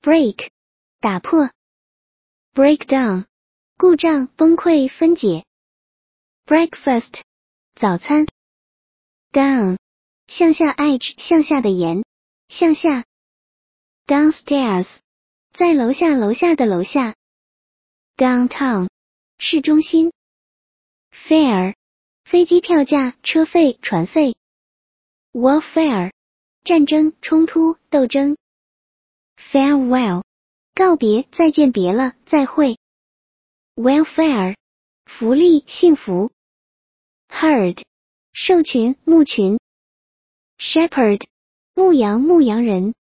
break 打破 breakdown 故障崩溃分解 breakfast 早餐 down 向下 edge 向下的沿向下 downstairs 在楼下楼下的楼下 downtown 市中心 fare 飞机票价车费船费 warfare 战争冲突斗争 farewell 告别再见别了再会 welfare 福利幸福 herd 兽群牧群 shepherd 牧羊牧羊人